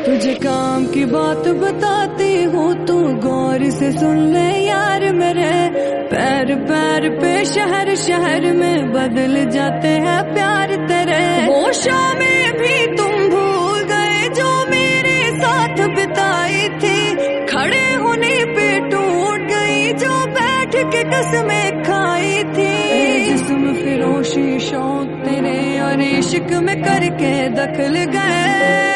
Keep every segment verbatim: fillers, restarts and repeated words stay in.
तुझे काम की बात बताती हूँ, तू गौर से सुन ले यार मेरे। पैर पैर पे शहर शहर में बदल जाते हैं प्यार तेरे। होशों में भी तुम भूल गए जो मेरे साथ बिताई थी। खड़े होने पे टूट गई जो बैठ के कसमें खाई थी। जिस्म फिरोशी शौक तेरे और इश्क में करके दखल गए।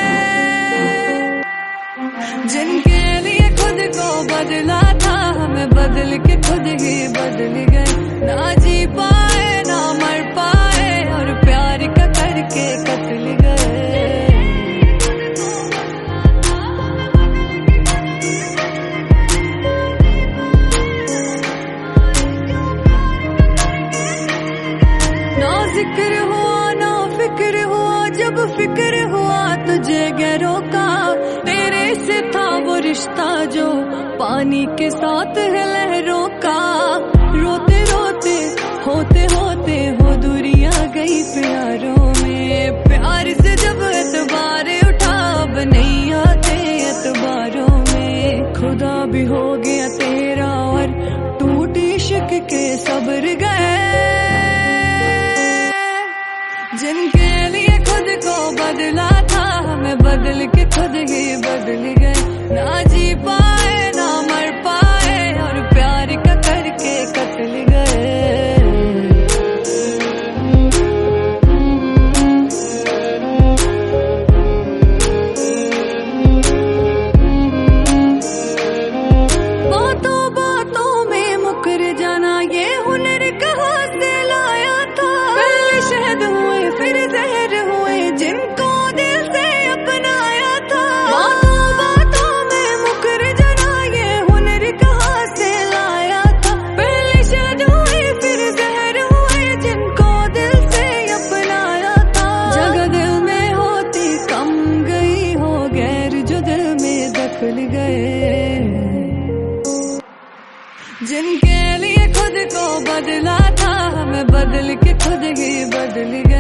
जिनके लिए खुद को बदला था, हमें बदल के खुद ही बदल गए। ना जी पाए ना मर पाए और प्यार का करके कतल गए। ना जिक्र हुआ ना फिक्र हुआ, जब फिक्र हुआ तुझे गैरों का। तेरे से था वो रिश्ता जो पानी के साथ है लहरों का। रोते रोते होते होते हो दूरियां गई प्यारों में। प्यार से जब एतबार उठा अब नहीं आते एतबारों में। खुदा भी हो गया तेरा और टूट इश्क के सब्र गए। जिनके लिए खुद को बदला था, हमें बदल के खुद ही बदल गए। ना जी पाए ना मर पाए और प्यार का करके कतल गए। बातों बातों में मुकर जाना ये हुनर कहाँ से लाया था। पहले शहद हुए फिर जहर हुए जिनको दिल से अपनाया था। बातों बातों में मुकर जाना ये हुनर कहाँ से लाया था। पहले शहद हुए फिर जहर हुए जिनको दिल से अपनाया था। जगह दिल में होती कम गई हो गैर जो दिल में दखल गए। जिनके लिए खुद को बदला था, हमें बदल के खुद ही बदल गए।